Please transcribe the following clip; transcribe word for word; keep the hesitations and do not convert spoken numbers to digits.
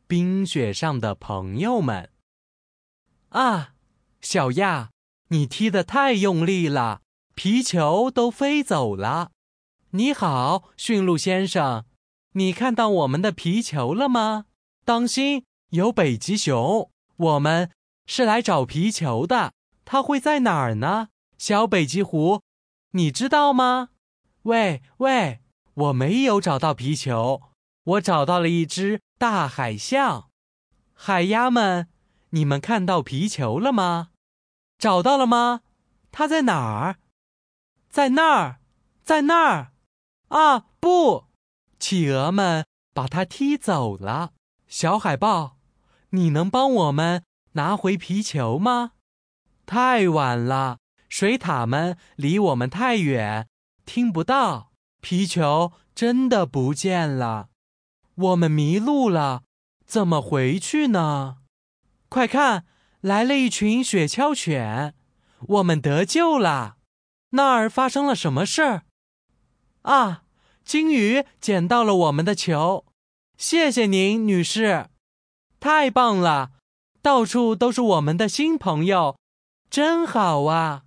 冰雪上的朋友们。啊，小亚，你踢得太用力了，皮球都飞走了。你好，驯鹿先生，你看到我们的皮球了吗？当心，有北极熊，我们是来找皮球的，它会在哪儿呢？小北极狐，你知道吗？喂喂，我没有找到皮球，我找到了一只大海象。海鸭们，你们看到皮球了吗？找到了吗？它在哪儿？在那儿，在那儿。啊，不！企鹅们把它踢走了。小海豹，你能帮我们拿回皮球吗？太晚了，水獭们离我们太远，听不到。皮球真的不见了，我们迷路了，怎么回去呢？快看，来了一群雪橇犬，我们得救了。那儿发生了什么事儿？啊，鲸鱼捡到了我们的球，谢谢您，女士。太棒了，到处都是我们的新朋友，真好啊。